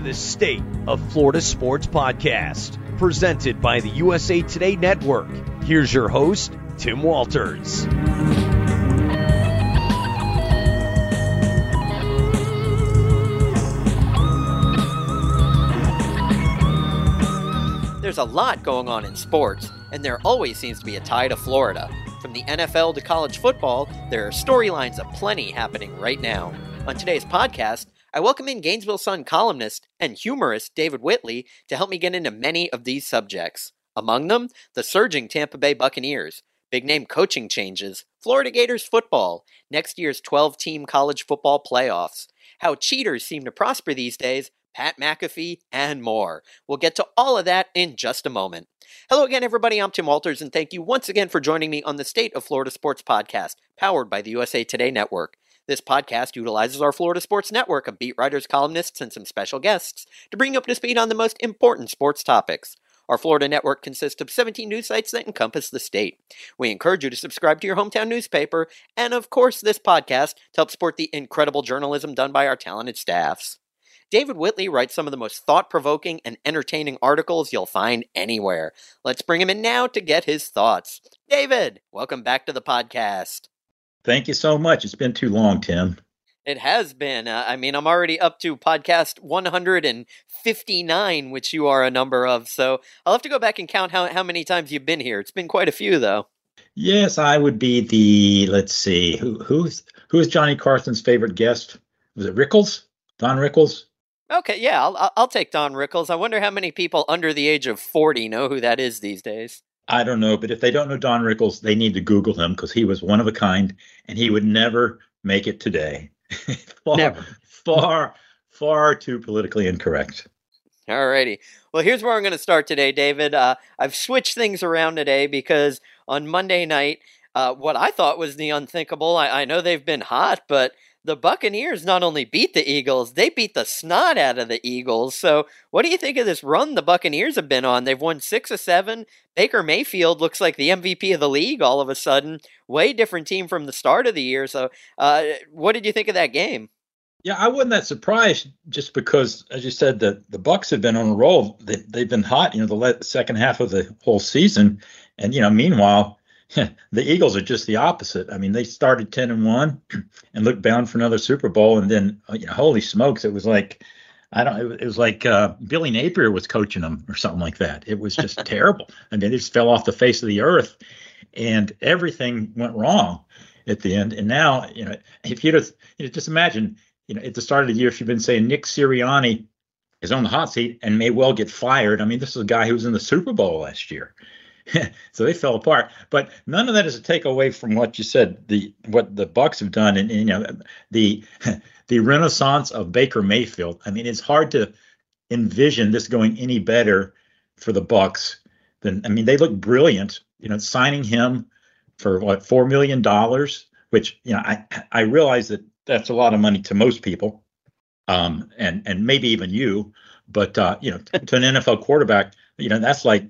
the State of Florida Sports Podcast, presented by the USA Today Network. Here's your host, Tim Walters. There's a lot going on in sports, and there always seems to be a tie to Florida. From the NFL to college football, there are storylines aplenty happening right now. On today's podcast, I welcome in Gainesville Sun columnist and humorist David Whitley to help me get into many of these subjects. Among them, the surging Tampa Bay Buccaneers, big-name coaching changes, Florida Gators football, next year's 12-team college football playoffs, how cheaters seem to prosper these days, Pat McAfee, and more. We'll get to all of that in just a moment. Hello again, everybody. I'm Tim Walters, and thank you once again for joining me on the State of Florida Sports Podcast, powered by the USA Today Network. This podcast utilizes our Florida Sports Network of beat writers, columnists, and some special guests to bring you up to speed on the most important sports topics. Our Florida network consists of 17 news sites that encompass the state. We encourage you to subscribe to your hometown newspaper, and of course this podcast to help support the incredible journalism done by our talented staffs. David Whitley writes some of the most thought-provoking and entertaining articles you'll find anywhere. Let's bring him in now to get his thoughts. David, welcome back to the podcast. Thank you so much. It's been too long, Tim. It has been. I'm already up to podcast 159, which you are a number of, so I'll have to go back and count how many times you've been here. It's been quite a few, though. Yes, I would be let's see, who's Johnny Carson's favorite guest? Was it Rickles? Don Rickles? Okay, yeah, I'll take Don Rickles. I wonder how many people under the age of 40 know who that is these days. I don't know, but if they don't know Don Rickles, they need to Google him because he was one of a kind, and he would never make it today. Never. Far too politically incorrect. Alrighty. Well, here's where I'm going to start today, David. I've switched things around today because on Monday night, what I thought was the unthinkable, I know they've been hot, but the Buccaneers not only beat the Eagles, they beat the snot out of the Eagles. So what do you think of this run the Buccaneers have been on? They've won 6 of 7. Baker Mayfield looks like the MVP of the league all of a sudden. Way different team from the start of the year. So what did you think of that game? Yeah, I wasn't that surprised just because, as you said, the Bucs have been on a roll. They've been hot, the second half of the whole season. And, meanwhile, the Eagles are just the opposite. I mean, they started 10-1 and looked bound for another Super Bowl. And then, holy smokes, it was like, it was like Billy Napier was coaching them or something like that. It was just terrible. I mean, they just fell off the face of the earth and everything went wrong at the end. And now, if you just imagine, at the start of the year, if you've been saying Nick Sirianni is on the hot seat and may well get fired. I mean, this is a guy who was in the Super Bowl last year. So they fell apart, but none of that is a takeaway from what you said. What the Bucs have done, and the renaissance of Baker Mayfield. I mean, it's hard to envision this going any better for the Bucs they look brilliant. Signing him for $4 million, which I realize that that's a lot of money to most people, and maybe even you, but to an NFL quarterback. That's like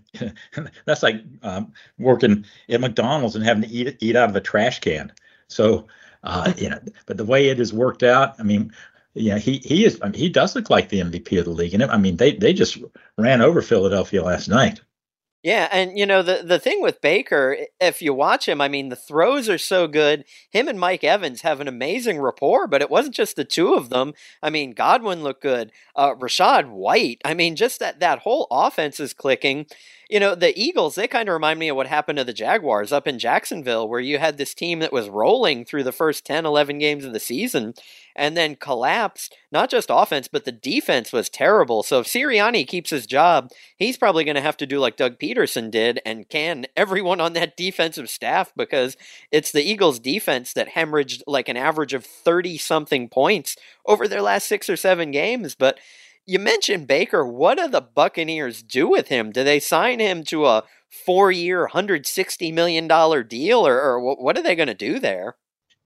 working at McDonald's and having to eat out of a trash can. So, but the way it has worked out, I mean, he does look like the MVP of the league. And they just ran over Philadelphia last night. Yeah, and the thing with Baker, if you watch him, the throws are so good. Him and Mike Evans have an amazing rapport, but it wasn't just the two of them. Godwin looked good. Rachaad White, just that whole offense is clicking. The Eagles, they kind of remind me of what happened to the Jaguars up in Jacksonville, where you had this team that was rolling through the first 10, 11 games of the season and then collapsed. Not just offense, but the defense was terrible. So if Sirianni keeps his job, he's probably going to have to do like Doug Peterson did and can everyone on that defensive staff, because it's the Eagles defense that hemorrhaged like an average of 30-something points over their last 6 or 7 games. But you mentioned Baker. What do the Buccaneers do with him? Do they sign him to a 4-year, $160 million deal, or what are they going to do there?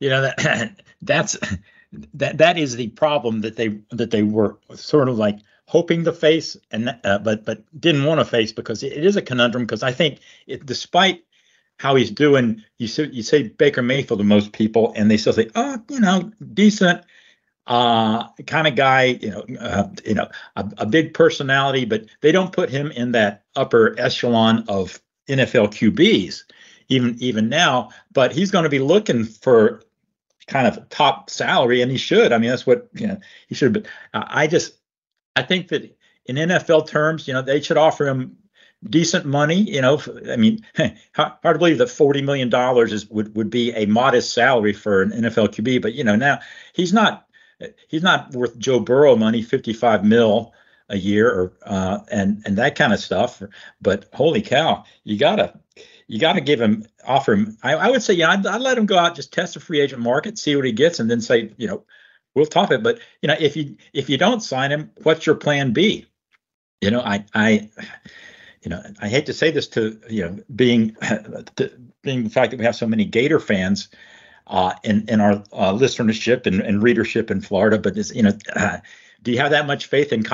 That is the problem that they were sort of like hoping to face, and but didn't want to face, because it is a conundrum. Because I think despite how he's doing, you say Baker Mayfield to most people, and they still say, decent. kind of guy, a big personality, but they don't put him in that upper echelon of NFL QBs, even now. But he's going to be looking for kind of top salary, and he should. I mean, that's what he should. But I think that in NFL terms, they should offer him decent money. I mean, hard to believe that $40 million would be a modest salary for an NFL QB. But now he's not worth Joe Burrow money, 55 mil a year, or and that kind of stuff. But holy cow, you gotta offer him. I would say, I'd let him go out, just test the free agent market, see what he gets, and then say, we'll top it. But if you don't sign him, what's your plan B? I hate to say this to being the fact that we have so many Gator fans in our listenership and readership in Florida, but do you have that much faith in?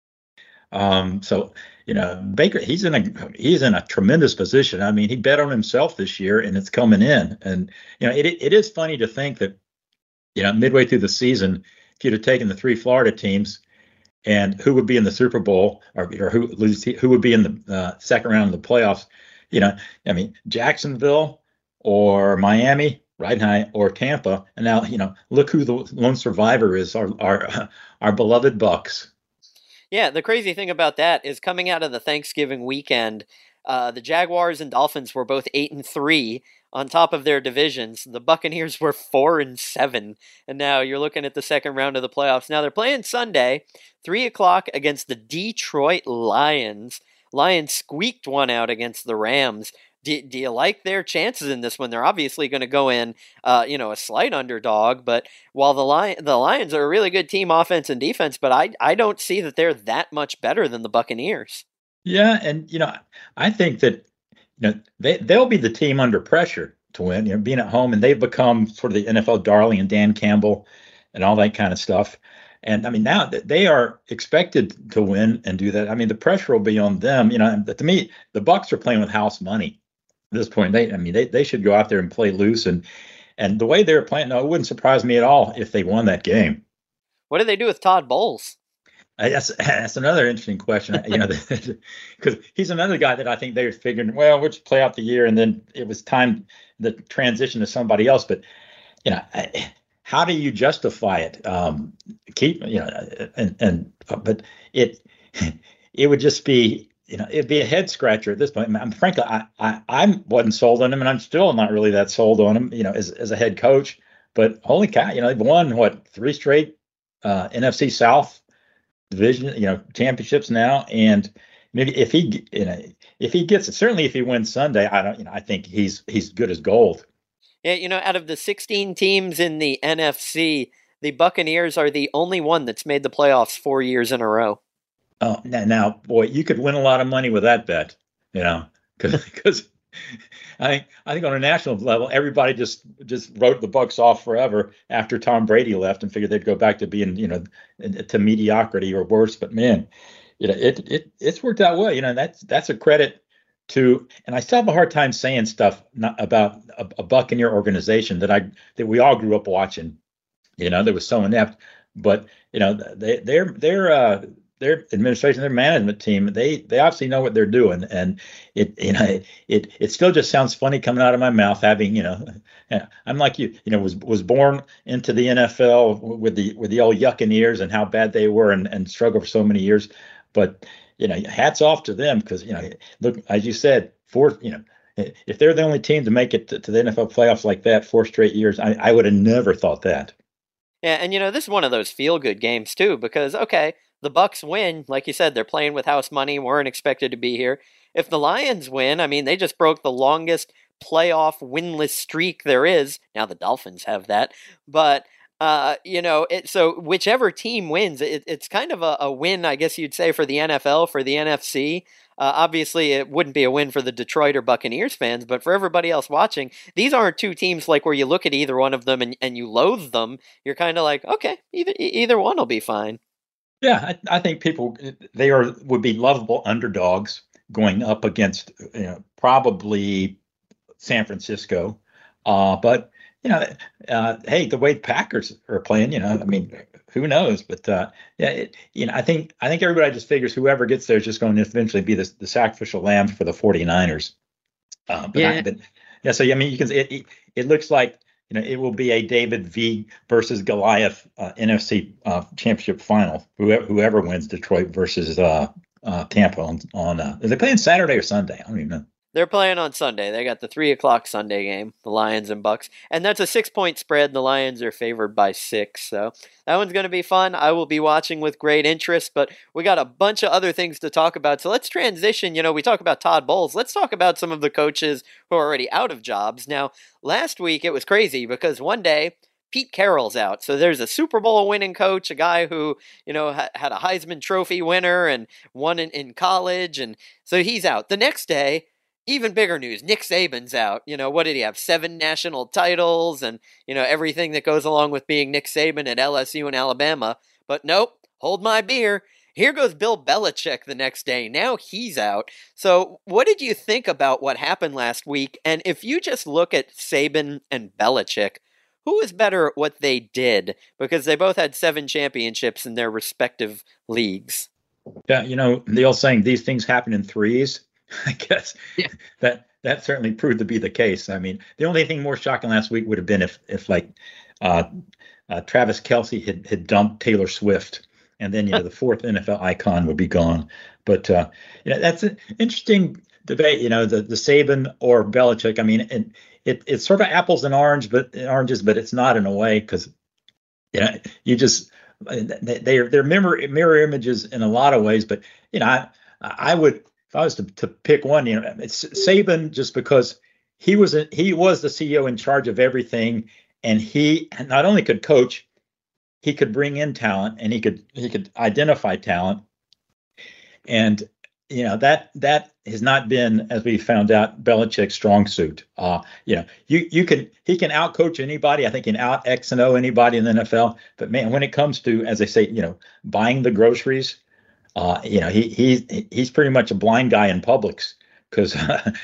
Baker, he's in a tremendous position. I mean, he bet on himself this year, and it's coming in. And it is funny to think that midway through the season, if you'd have taken the three Florida teams, and who would be in the Super Bowl, or who would be in the second round of the playoffs, I mean, Jacksonville or Miami, right, or Tampa, and now look who the lone survivor is, our beloved Bucks. Yeah, the crazy thing about that is, coming out of the Thanksgiving weekend, the Jaguars and Dolphins were both 8-3 on top of their divisions. The Buccaneers were 4-7, and now you're looking at the second round of the playoffs. Now they're playing Sunday, 3:00 against the Detroit Lions. Lions squeaked one out against the Rams. Do you like their chances in this one? They're obviously going to go in, a slight underdog. But while the Lions are a really good team, offense and defense, but I don't see that they're that much better than the Buccaneers. Yeah, and I think that they'll be the team under pressure to win. Being at home, and they've become sort of the NFL darling, and Dan Campbell and all that kind of stuff. And I mean, now that they are expected to win and do that, I mean, the pressure will be on them. To me, the Bucs are playing with house money at this point. They should go out there and play loose, and the way they're playing, no, it wouldn't surprise me at all if they won that game. What do they do with Todd Bowles? That's another interesting question. Because he's another guy that I think they were figuring, well, we'll just play out the year, and then it was time the transition to somebody else. But how do you justify it? But it would just be. It'd be a head scratcher at this point. Frankly, I wasn't sold on him, and I'm still not really that sold on him, as a head coach. But holy cow, they've won 3 straight NFC South division, championships now. And maybe if he gets it, certainly if he wins Sunday, I think he's good as gold. Yeah, out of the 16 teams in the NFC, the Buccaneers are the only one that's made the playoffs 4 years in a row. Oh, now, boy, you could win a lot of money with that bet, because I think on a national level, everybody just wrote the Bucs off forever after Tom Brady left, and figured they'd go back to being, to mediocrity or worse. But man, it's worked out well. That's a credit to, and I still have a hard time saying stuff about a Buccaneer organization that we all grew up watching. That was so inept, but their administration, their management team, they obviously know what they're doing, and it still just sounds funny coming out of my mouth. Having I'm like you, was born into the NFL with the old Buccaneers and how bad they were and struggled for so many years, but hats off to them, because look, as you said, if they're the only team to make it to the NFL playoffs like that 4 straight years, I would have never thought that. Yeah, and this is one of those feel-good games too, because okay, the Bucs win, like you said, they're playing with house money, weren't expected to be here. If the Lions win, I mean, they just broke the longest playoff winless streak there is. Now the Dolphins have that, but so whichever team wins, it's kind of a win, I guess you'd say, for the NFL, for the NFC. Obviously, it wouldn't be a win for the Detroit or Buccaneers fans, but for everybody else watching, these aren't two teams like where you look at either one of them and you loathe them. You're kind of like, okay, either one will be fine. Yeah, I think people would be lovable underdogs going up against probably San Francisco, but hey, the way the Packers are playing, I mean, who knows? But yeah, I think everybody just figures whoever gets there is just going to eventually be the sacrificial lamb for the 49ers. Yeah. But yeah, so I mean, it looks like it will be a David V versus Goliath NFC championship final. Whoever wins, Detroit versus Tampa on are they playing Saturday or Sunday? I don't even know. They're playing on Sunday. They got the 3 o'clock Sunday game, the Lions and Bucks, and that's a 6-point spread. The Lions are favored by 6, so that one's going to be fun. I will be watching with great interest, but we got a bunch of other things to talk about. So let's transition. We talk about Todd Bowles. Let's talk about some of the coaches who are already out of jobs. Now, last week it was crazy because one day Pete Carroll's out. So there's a Super Bowl winning coach, a guy who, had a Heisman Trophy winner and won in college, and so he's out. The next day, even bigger news, Nick Saban's out. What did he have? 7 national titles and, everything that goes along with being Nick Saban at LSU and Alabama. But nope, hold my beer. Here goes Bill Belichick the next day. Now he's out. So what did you think about what happened last week? And if you just look at Saban and Belichick, who is better at what they did? Because they both had 7 championships in their respective leagues. Yeah, the old saying, these things happen in threes. I guess that certainly proved to be the case. I mean, the only thing more shocking last week would have been if like Travis Kelce had dumped Taylor Swift, and then the fourth NFL icon would be gone. But that's an interesting debate. The Saban or Belichick. I mean, it's sort of apples and oranges, but it's not in a way because you just they're mirror images in a lot of ways. But I would. If I was to pick one, it's Saban just because he was the CEO in charge of everything, and he not only could coach, he could bring in talent, and he could identify talent, and that has not been, as we found out, Belichick's strong suit. He can outcoach anybody. I think he can out X and O anybody in the NFL. But man, when it comes to, as they say, buying the groceries. He's pretty much a blind guy in Publix because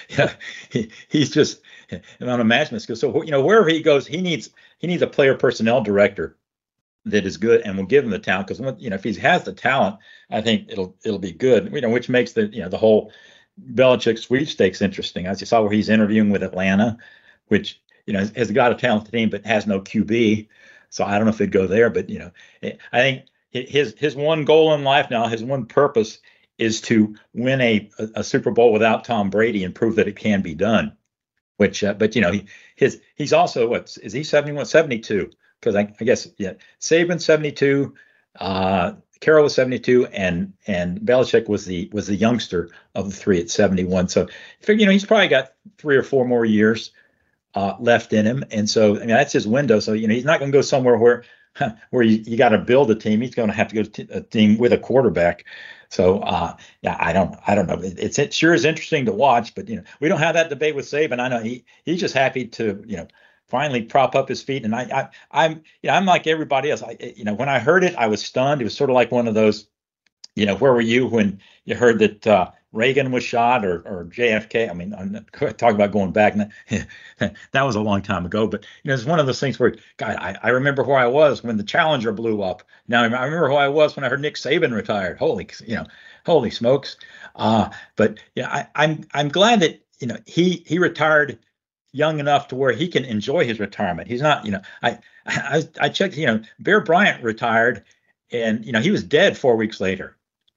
he's just on a management skill. So wherever he goes, he needs a player personnel director that is good and will give him the talent. Because if he has the talent, I think it'll be good. Which makes the whole Belichick sweepstakes interesting. As you saw where he's interviewing with Atlanta, which has got a talented team but has no QB. So I don't know if it'd go there, but I think. His one goal in life now, his one purpose is to win a Super Bowl without Tom Brady and prove that it can be done. But he's also is he 71, 72? Because I guess Saban 72, Carroll was 72, and Belichick was the youngster of the three at 71. So he's probably got 3 or 4 more years left in him, and so I mean that's his window. So he's not going to go somewhere where you got to build a team. He's going to have to go to a team with a quarterback. So I don't know. It sure is interesting to watch, but we don't have that debate with Saban. I know he's just happy to finally prop up his feet. And I'm like everybody else. When I heard it, I was stunned. It was sort of like one of those, where were you when you heard that Reagan was shot or JFK? I mean, I'm talking about going back. That was a long time ago, but it's one of those things where, God, I remember where I was when the Challenger blew up. Now I remember who I was when I heard Nick Saban retired. Holy smokes! But I'm glad that he retired young enough to where he can enjoy his retirement. He's not, I checked, Bear Bryant retired, and he was dead 4 weeks later.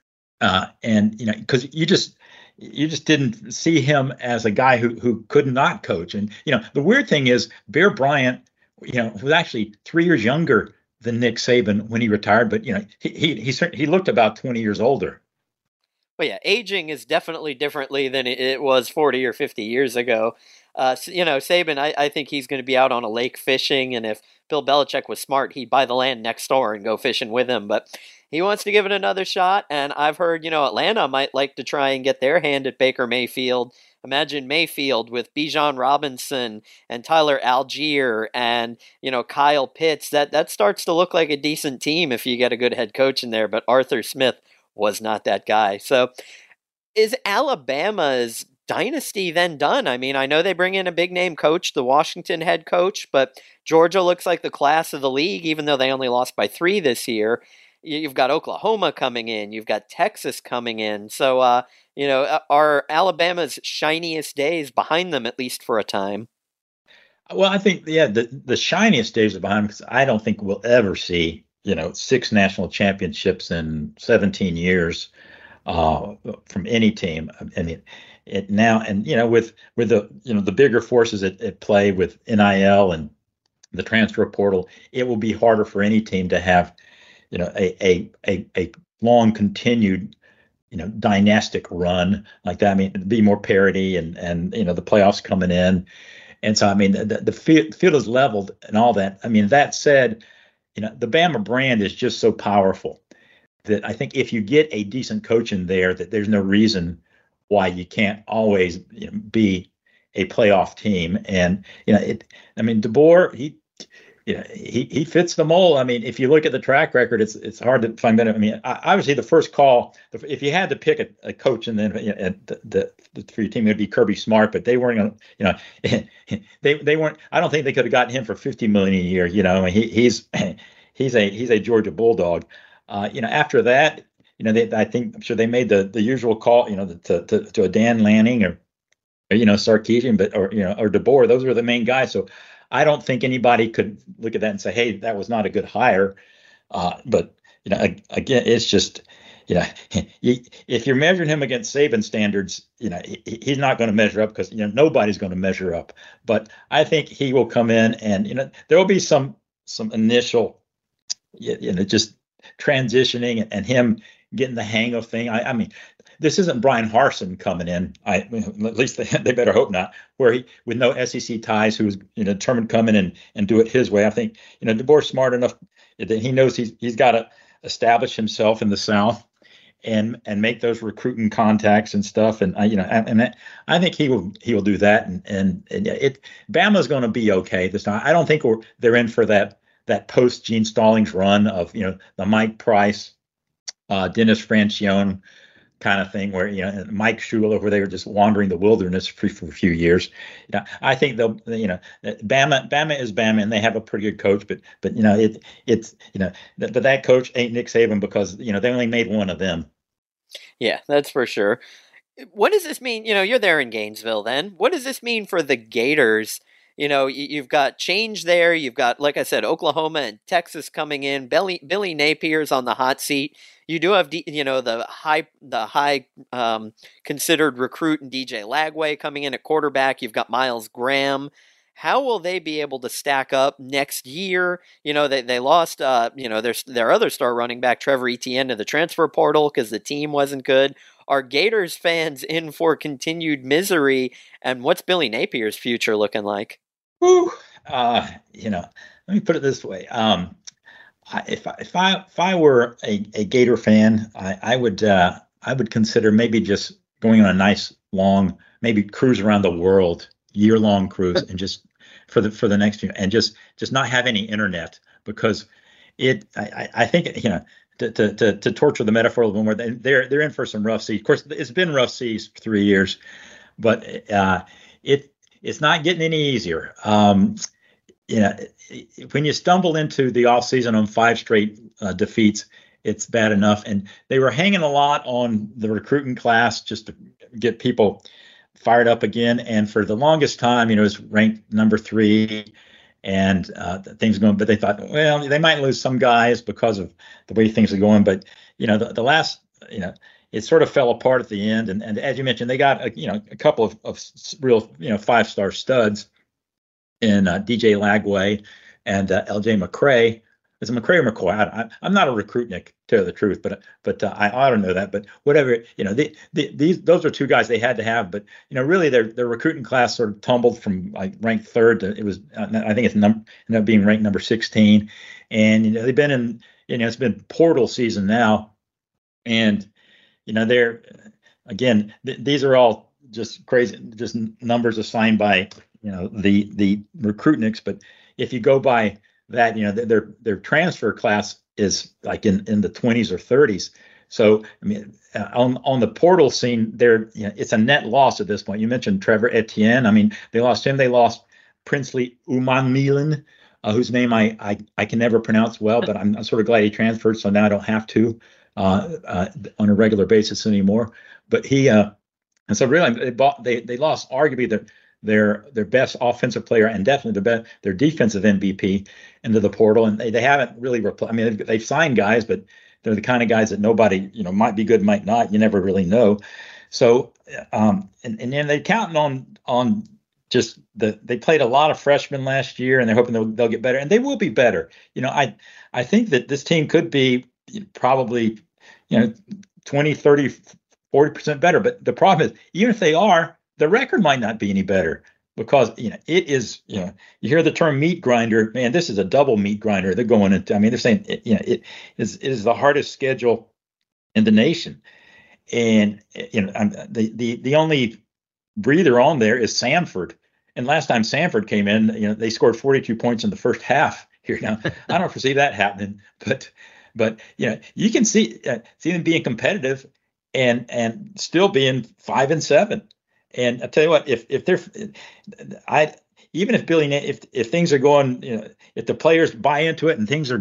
And because you just didn't see him as a guy who could not coach. And the weird thing is Bear Bryant, was actually 3 years younger than Nick Saban when he retired, but he looked about 20 years older. Well, yeah, aging is definitely differently than it was 40 or 50 years ago. Saban, I think he's going to be out on a lake fishing, and if Bill Belichick was smart, he'd buy the land next door and go fishing with him. But he wants to give it another shot, and I've heard, Atlanta might like to try and get their hand at Baker Mayfield. Imagine Mayfield with Bijan Robinson and Tyler Algier and, Kyle Pitts. That starts to look like a decent team if you get a good head coach in there, but Arthur Smith was not that guy. So is Alabama's dynasty then done? I mean, I know they bring in a big name coach, the Washington head coach, but Georgia looks like the class of the league, even though they only lost by 3 this year. You've got Oklahoma coming in. You've got Texas coming in. So, are Alabama's shiniest days behind them, at least for a time? Well, I think, the shiniest days are behind them because I don't think we'll ever see, 6 national championships in 17 years from any team. I mean, it now, and, with the, the bigger forces at play with NIL and the transfer portal, it will be harder for any team to have, a long continued, dynastic run like that. I mean, it'd be more parity and the playoffs coming in. And so, I mean, the field is leveled and all that. I mean, that said, the Bama brand is just so powerful that I think if you get a decent coach in there, that there's no reason why you can't always be a playoff team. And, DeBoer, he fits the mold. I mean, if you look at the track record, it's hard to find better. I mean, obviously the first call, if you had to pick a coach and then for your team, it would be Kirby Smart, but they weren't going to, they weren't. I don't think they could have gotten him for $50 million a year. He's a Georgia Bulldog. After that, I'm sure they made the usual call, to a Dan Lanning or Sarkisian, or DeBoer. Those were the main guys. So I don't think anybody could look at that and say, hey, that was not a good hire. But again, it's just, if you're measuring him against Saban standards, he's not going to measure up because, nobody's going to measure up. But I think he will come in and, there will be some initial, just transitioning and him getting the hang of things. I mean, this isn't Brian Harsin coming in. At least they better hope not. Where he, with no SEC ties, who's determined to come in and do it his way. I think DeBoer's smart enough that he knows he's got to establish himself in the South and make those recruiting contacts and stuff. And I think he will do that. And Bama's going to be okay this time. I don't think they're in for that post Gene Stallings run of the Mike Price, Dennis Francione kind of thing, where Mike Shula, where they were just wandering the wilderness for a few years. I think they'll, Bama is Bama, and they have a pretty good coach, but that coach ain't Nick Saban because they only made one of them. Yeah, that's for sure. What does this mean? You're there in Gainesville. Then what does this mean for the Gators? You've got change there. You've got, like I said, Oklahoma and Texas coming in. Billy Napier's on the hot seat. You do have, the high considered recruit in DJ Lagway coming in at quarterback. You've got Miles Graham. How will they be able to stack up next year? They lost, their other star running back, Trevor Etienne, to the transfer portal because the team wasn't good. Are Gators fans in for continued misery? And what's Billy Napier's future looking like? Let me put it this way. If I were a Gator fan, I would consider maybe just going on a nice long, maybe cruise around the world, year-long cruise, and just for the next year, and just not have any internet, because I think to torture the metaphor a little more, they're in for some rough seas. Of course, it's been rough seas for 3 years, but it's not getting any easier. When you stumble into the off season on 5 straight defeats, it's bad enough. And they were hanging a lot on the recruiting class just to get people fired up again. And for the longest time, it was ranked number 3 and things going, but they thought, well, they might lose some guys because of the way things are going. But, the last, it sort of fell apart at the end. And as you mentioned, they got, a couple of real, 5-star studs in DJ Lagway and LJ McCray. Is it McCray or McCoy? I'm not a recruit, Nick, to tell the truth, but I ought to know that. But whatever, those are 2 guys they had to have. But really, their recruiting class sort of tumbled from ranked 3rd to, it was, I think ended up being ranked number 16. And they've been in, it's been portal season now, and they're again, these are all just crazy, just numbers assigned by the recruitniks. But if you go by that, their transfer class is like in the 20s or 30s. So, I mean, on the portal scene, it's a net loss at this point. You mentioned Trevor Etienne. I mean, they lost him. They lost Princely Umanmielen, whose name I can never pronounce well, but I'm sort of glad he transferred, so now I don't have to on a regular basis anymore. But and so really they lost arguably their best offensive player and definitely their defensive MVP into the portal, and they haven't really I mean, they've signed guys, but they're the kind of guys that nobody might be good, might not. You never really know. So and then they're counting on just they played a lot of freshmen last year, and they're hoping they'll get better, and they will be better. I think that this team could be probably 20, 30, 40% better. But the problem is, even if they are, the record might not be any better because it is you hear the term meat grinder. Man, this is a double meat grinder. They're going into. I mean, they're saying it is the hardest schedule in the nation, and the only breather on there is Samford. And last time Samford came in, they scored 42 points in the first half here. Now, I don't foresee that happening, but you can see them being competitive and still being 5-7. And I tell you what, if they're, even if Billy, if things are going, if the players buy into it and things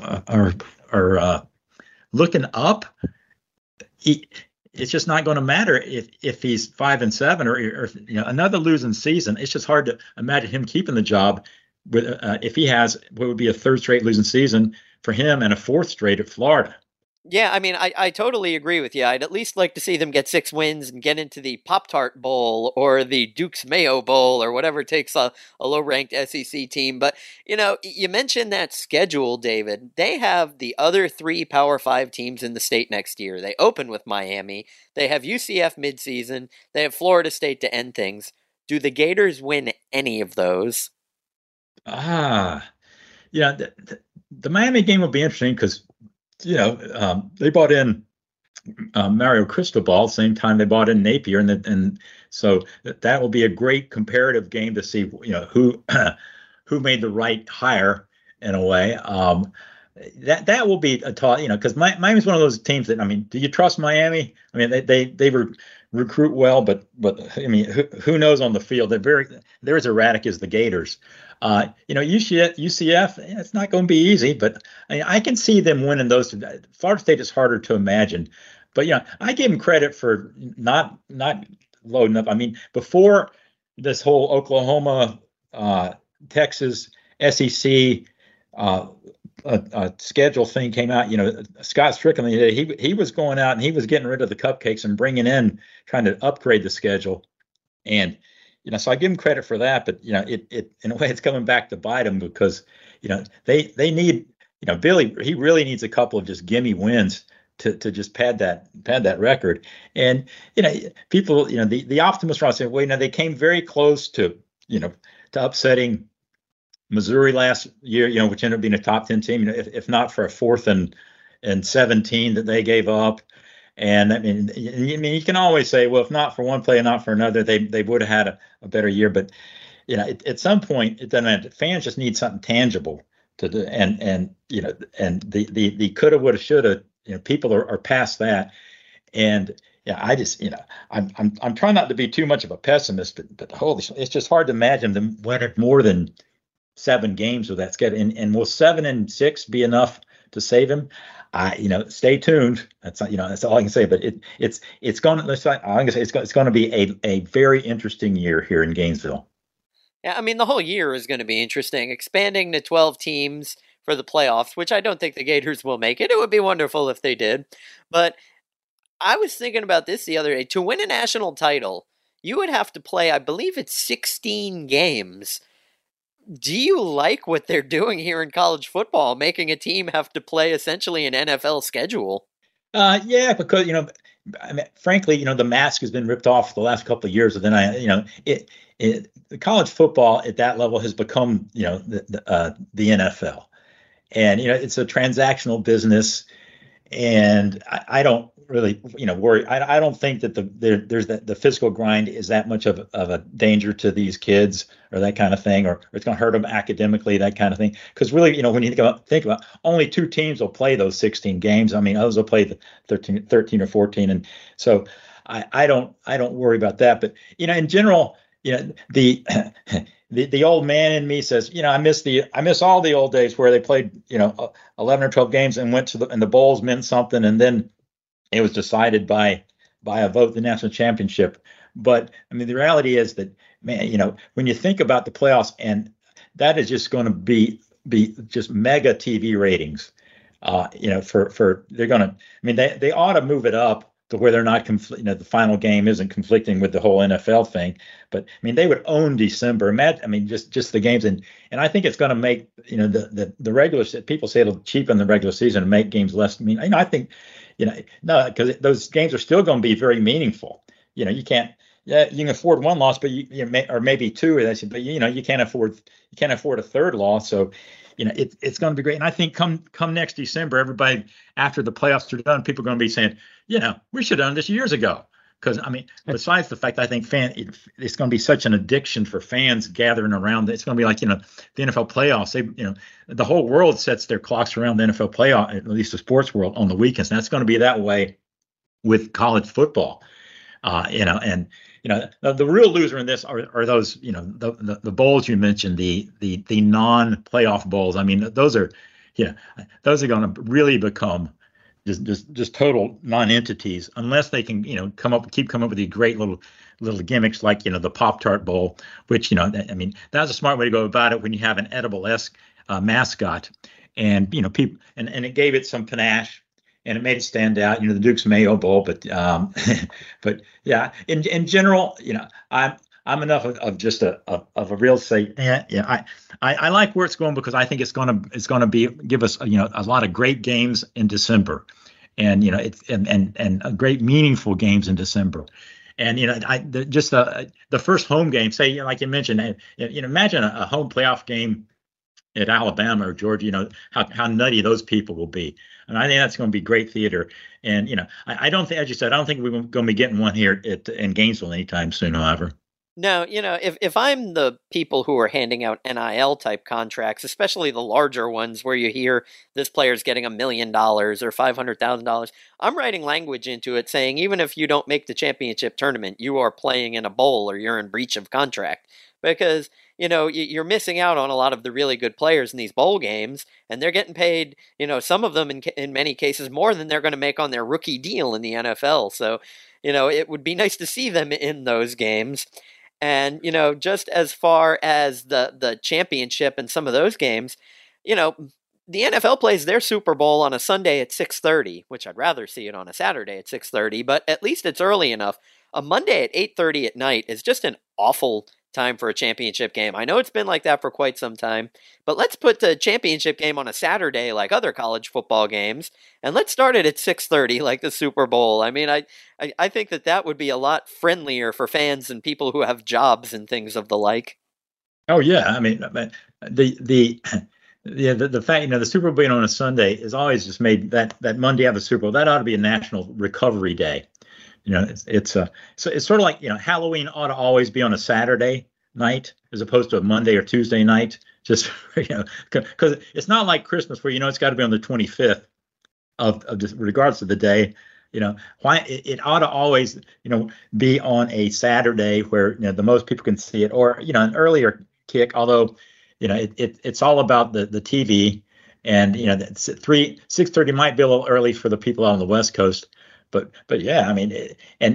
are looking up, it's just not going to matter if he's 5-7 or another losing season. It's just hard to imagine him keeping the job with if he has what would be a third straight losing season for him and a fourth straight at Florida. Yeah, I mean, I totally agree with you. I'd at least like to see them get 6 wins and get into the Pop-Tart Bowl or the Duke's Mayo Bowl or whatever takes a low-ranked SEC team. But, you mentioned that schedule, David. They have the other 3 Power 5 teams in the state next year. They open with Miami. They have UCF midseason. They have Florida State to end things. Do the Gators win any of those? The Miami game will be interesting because they bought in Mario Cristobal, same time they bought in Napier, and so that will be a great comparative game to see who made the right hire in a way. That will be a tough, because Miami's one of those teams that, I mean, do you trust Miami? I mean, they recruit well, but I mean, who knows on the field? They're as erratic as the Gators. UCF, it's not going to be easy, but I can see them winning those. Florida State is harder to imagine, but I give them credit for not loading up. I mean, before this whole Oklahoma, Texas, SEC schedule thing came out, Scott Strickland, he was going out and he was getting rid of the cupcakes and bringing in, trying to upgrade the schedule, and so I give him credit for that, but it in a way it's coming back to bite him because they need Billy, he really needs a couple of just gimme wins to just pad that record. And people the optimists are saying, well, they came very close to upsetting Missouri last year, which ended up being a top 10 team, if not for a 4th and 17 that they gave up. And I mean, you can always say, well, if not for one play and not for another, they would have had a better year. But at some point, it doesn't matter. Fans just need something tangible to do. And the coulda, woulda, shoulda. People are past that. And I just I'm trying not to be too much of a pessimist, but holy, it's just hard to imagine them winning more than 7 games with that schedule. And will 7-6 be enough to save him? Stay tuned. That's all I can say. But it's going to be a very interesting year here in Gainesville. Yeah, I mean, the whole year is going to be interesting. Expanding to 12 teams for the playoffs, which I don't think the Gators will make it. It would be wonderful if they did. But I was thinking about this the other day. To win a national title, you would have to play, I believe it's 16 games. Do you like what they're doing here in college football, making a team have to play essentially an NFL schedule? Yeah, because frankly, the mask has been ripped off the last couple of years, and then the college football at that level has become the NFL, and it's a transactional business, And I don't really, worry. I don't think that there's the physical grind is that much of a danger to these kids or that kind of thing, or it's going to hurt them academically, that kind of thing. Because really, when you think about only 2 teams will play those 16 games. I mean, others will play the 13 or 14, and so I don't worry about that. But in general, the the old man in me says, I miss all the old days where they played, 11 or 12 games and went to and the bowls meant something, and then it was decided by a vote, the national championship. But I mean, the reality is that, man, when you think about the playoffs, and that is just going to be just mega TV ratings. For they're going to, I mean, they ought to move it up to where they're not the final game isn't conflicting with the whole NFL thing. But I mean, they would own December. I mean, just the games, and I think it's going to make the regular. People say it'll cheapen the regular season and make games less. I mean, I think no, because those games are still going to be very meaningful. You can't. Yeah, you can afford 1 loss, but or maybe 2, but you can't afford a 3rd loss. So it's going to be great. And I think come next December, everybody, after the playoffs are done, people are going to be saying, we should have done this years ago. Because, I mean, besides the fact, I think it's going to be such an addiction for fans gathering around. It's going to be like, the NFL playoffs. The whole world sets their clocks around the NFL playoff, at least the sports world, on the weekends. And that's going to be that way with college football. And the real loser in this are those, the bowls you mentioned, the non-playoff bowls. I mean, those are going to really become just total non-entities unless they can, keep coming up with these great little gimmicks like, the Pop-Tart Bowl, which, I mean, that's a smart way to go about it when you have an edible-esque mascot, and, people, and it gave it some panache. And it made it stand out, the Duke's Mayo Bowl. But but yeah, in general, I'm enough of just of a real say. I like where it's going because I think it's gonna give us a lot of great games in December, and it's and great meaningful games in December. And the first home game, say like you mentioned, imagine a home playoff game at Alabama or Georgia, how nutty those people will be. And I think that's going to be great theater. And, I don't think, as you said, I don't think we're going to be getting one here in Gainesville anytime soon, however. No, if I'm the people who are handing out NIL type contracts, especially the larger ones where you hear this player's getting $1 million or $500,000, I'm writing language into it saying, even if you don't make the championship tournament, you are playing in a bowl or you're in breach of contract. Because, you're missing out on a lot of the really good players in these bowl games, and they're getting paid, some of them in many cases more than they're going to make on their rookie deal in the NFL. So, it would be nice to see them in those games. And, just as far as the championship and some of those games, the NFL plays their Super Bowl on a Sunday at 6:30, which I'd rather see it on a Saturday at 6:30, but at least it's early enough. A Monday at 8:30 at night is just an awful time for a championship game. I know it's been like that for quite some time, but let's put the championship game on a Saturday like other college football games, and let's start it at 6:30 like the Super Bowl. I mean, I think that would be a lot friendlier for fans and people who have jobs and things of the like. Oh yeah, I mean the fact the Super Bowl being on a Sunday is always just made that Monday after the Super Bowl, that ought to be a national recovery day. It's so it's sort of like Halloween ought to always be on a Saturday night as opposed to a Monday or Tuesday night. Just because it's not like Christmas where it's got to be on the 25th of regardless of the day. Why it ought to always be on a Saturday where the most people can see it, or an earlier kick. Although it's all about the TV, and 6:30 might be a little early for the people out on the West Coast. But yeah, I mean, it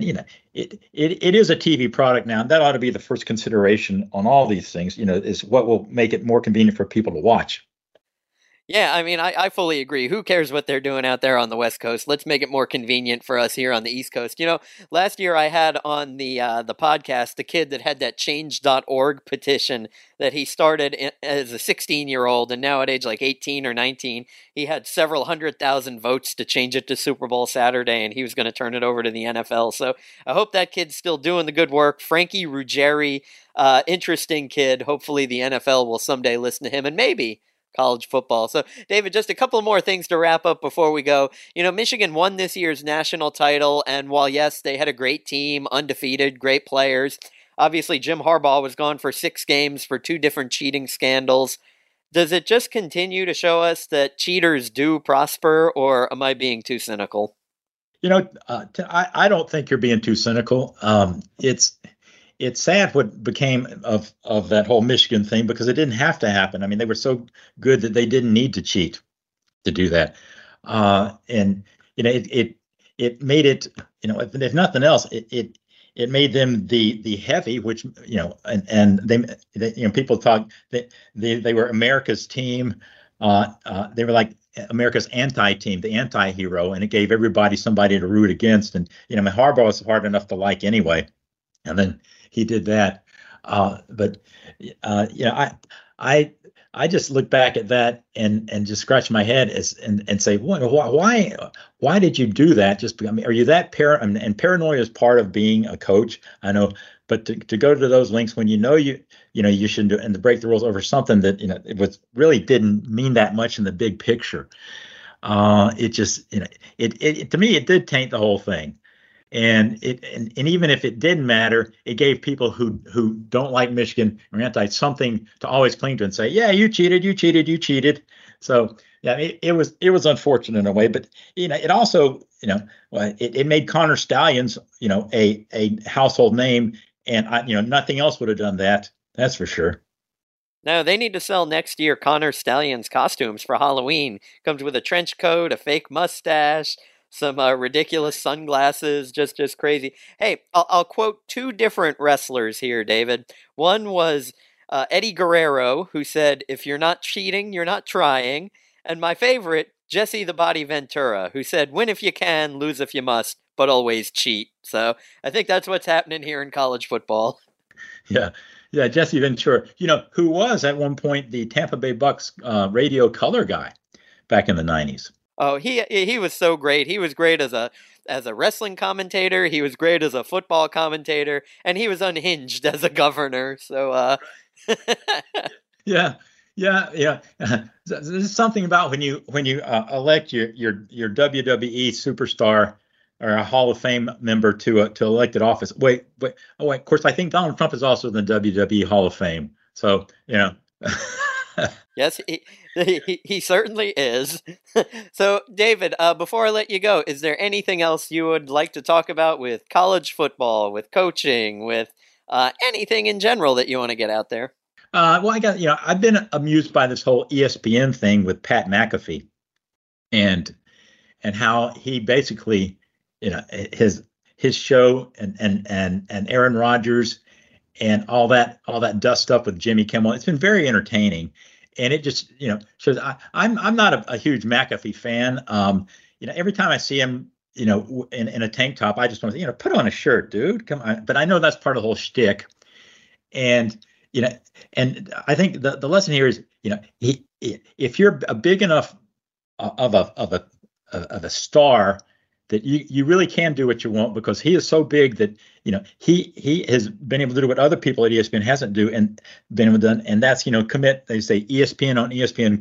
is a TV product now, and that ought to be the first consideration on all these things. Is what will make it more convenient for people to watch. Yeah, I mean, I fully agree. Who cares what they're doing out there on the West Coast? Let's make it more convenient for us here on the East Coast. Last year I had on the podcast the kid that had that change.org petition that he started as a 16-year-old, and now at age like 18 or 19, he had several 100,000 votes to change it to Super Bowl Saturday, and he was going to turn it over to the NFL. So I hope that kid's still doing the good work. Frankie Ruggieri, interesting kid. Hopefully the NFL will someday listen to him and maybe college football. So, David, just a couple more things to wrap up before we go. Michigan won this year's national title, and while, yes, they had a great team, undefeated, great players, obviously Jim Harbaugh was gone for 6 games for 2 different cheating scandals. Does it just continue to show us that cheaters do prosper, or am I being too cynical? I don't think you're being too cynical. It's sad what became of that whole Michigan thing, because it didn't have to happen. I mean, they were so good that they didn't need to cheat to do that. And it made it, if nothing else, it made them the heavy, which and they people talk that they were America's team. They were like America's anti-team, the anti-hero, and it gave everybody somebody to root against. And Harbaugh was hard enough to like anyway, and then he did that. But I just look back at that and just scratch my head and say, why did you do that? Are you that and paranoia is part of being a coach, I know, but to go to those links when you shouldn't do it, and to break the rules over something that it was really didn't mean that much in the big picture. It just it to me it did taint the whole thing. And even if it didn't matter, it gave people who don't like Michigan or anti something to always cling to and say, yeah, you cheated. So yeah, it was unfortunate in a way, but it also it made Connor Stalions a household name, and nothing else would have done that. That's for sure. No, they need to sell next year Connor Stalions costumes for Halloween. Comes with a trench coat, a fake mustache, some ridiculous sunglasses, just crazy. Hey, I'll quote 2 different wrestlers here, David. One was Eddie Guerrero, who said, "If you're not cheating, you're not trying." And my favorite, Jesse the Body Ventura, who said, "Win if you can, lose if you must, but always cheat." So I think that's what's happening here in college football. Yeah, Jesse Ventura, who was at one point the Tampa Bay Bucks radio color guy back in the 90s. Oh, he was so great. He was great as a wrestling commentator. He was great as a football commentator, and he was unhinged as a governor. So, yeah. There's something about when you elect your WWE superstar or a Hall of Fame member to elected office. Wait. Of course, I think Donald Trump is also in the WWE Hall of Fame. So Yes, he certainly is. So, David, before I let you go, is there anything else you would like to talk about with college football, with coaching, with anything in general that you want to get out there? Well, I've been amused by this whole ESPN thing with Pat McAfee, and how he basically, his show and Aaron Rodgers and all that dust up with Jimmy Kimmel. It's been very entertaining. And it just, shows I'm not a huge McAfee fan. Every time I see him, in a tank top, I just want to, put on a shirt, dude. Come on. But I know that's part of the whole shtick. And, and I think the lesson here is, if you're a big enough of a star, that you really can do what you want, because he is so big that he has been able to do what other people at ESPN hasn't been able to do, and that's commit. They say ESPN on ESPN.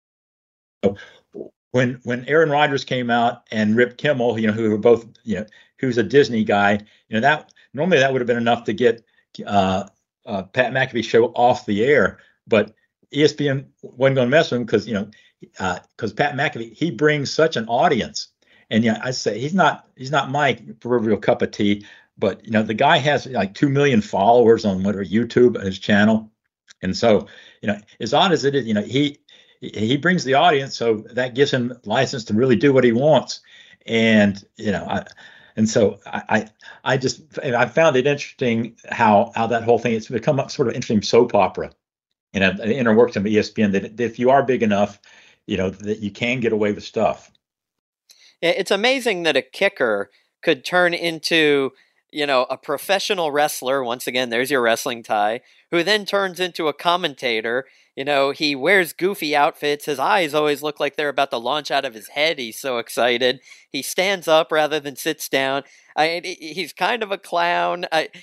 When Aaron Rodgers came out and Rip Kimmel, who were both who's a Disney guy, that normally that would have been enough to get Pat McAfee's show off the air, but ESPN wasn't going to mess with him because Pat McAfee, he brings such an audience. And I say he's not my proverbial cup of tea, but the guy has like 2 million followers on YouTube, his channel, and so as odd as it is, he brings the audience, so that gives him license to really do what he wants, and so I found it interesting how that whole thing, it's become a sort of interesting soap opera, the inner workings of ESPN, that if you are big enough, that you can get away with stuff. It's amazing that a kicker could turn into, a professional wrestler. Once again, there's your wrestling tie, who then turns into a commentator. He wears goofy outfits. His eyes always look like they're about to launch out of his head. He's so excited. He stands up rather than sits down. He's kind of a clown.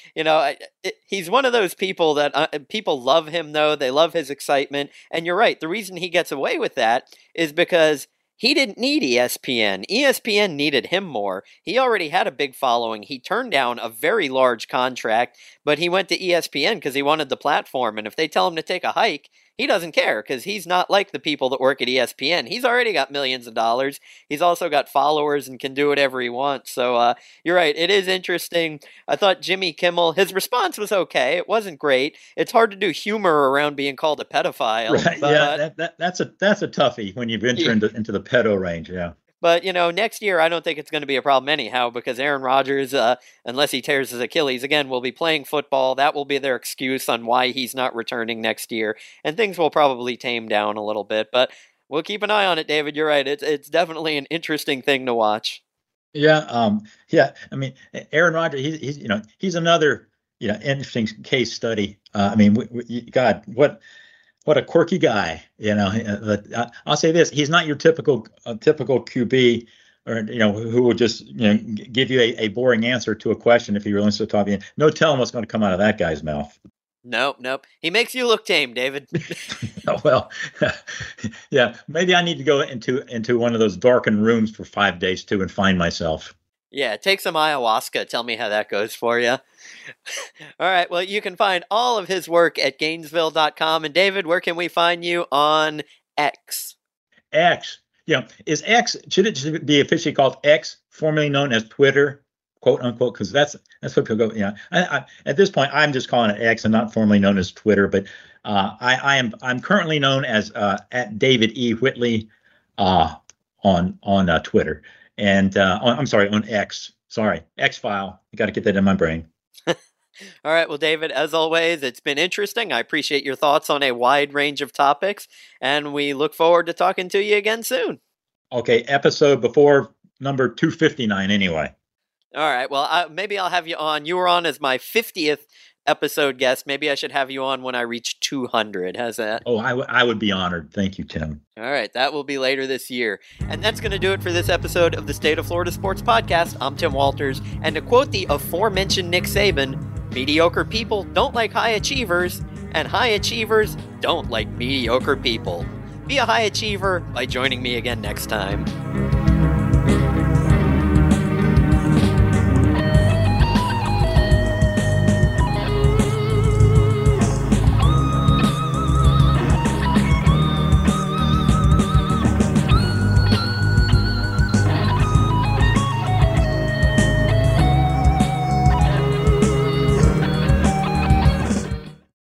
He's one of those people that people love him, though. They love his excitement. And you're right. The reason he gets away with that is because he didn't need ESPN. ESPN needed him more. He already had a big following. He turned down a very large contract, but he went to ESPN because he wanted the platform. And if they tell him to take a hike, he doesn't care because he's not like the people that work at ESPN. He's already got millions of dollars. He's also got followers and can do whatever he wants. So you're right. It is interesting. I thought Jimmy Kimmel, his response was okay. It wasn't great. It's hard to do humor around being called a pedophile. Right. Yeah, that's a toughie when you venture into the pedo range. Yeah. But, next year, I don't think it's going to be a problem anyhow because Aaron Rodgers, unless he tears his Achilles, again, will be playing football. That will be their excuse on why he's not returning next year. And things will probably tame down a little bit. But we'll keep an eye on it, David. You're right. It's definitely an interesting thing to watch. Yeah. Yeah. I mean, Aaron Rodgers, he's another, interesting case study. God, what a quirky guy, I'll say this: he's not your typical QB, or who will just give you a boring answer to a question if he really wants to talk to you. No telling what's going to come out of that guy's mouth. Nope. He makes you look tame, David. Well, yeah, maybe I need to go into one of those darkened rooms for 5 days too and find myself. Yeah, take some ayahuasca. Tell me how that goes for you. All right, well, you can find all of his work at Gainesville.com. And David, where can we find you on X? X. Is X, should it be officially called X, formerly known as Twitter, quote unquote, because that's what people go, at this point, I'm just calling it X and not formerly known as Twitter, but I'm currently known as at David E. Whitley on Twitter. And on X. Sorry, X-File. You got to get that in my brain. All right. Well, David, as always, it's been interesting. I appreciate your thoughts on a wide range of topics, and we look forward to talking to you again soon. Okay, episode before number 259 anyway. All right. Well, maybe I'll have you on. You were on as my 50th episode guest. Maybe I should have you on when I reach 200. How's that? Oh, I would be honored. Thank you, Tim. All right. That will be later this year. And that's going to do it for this episode of the State of Florida Sports Podcast. I'm Tim Walters. And to quote the aforementioned Nick Saban, mediocre people don't like high achievers, and high achievers don't like mediocre people. Be a high achiever by joining me again next time.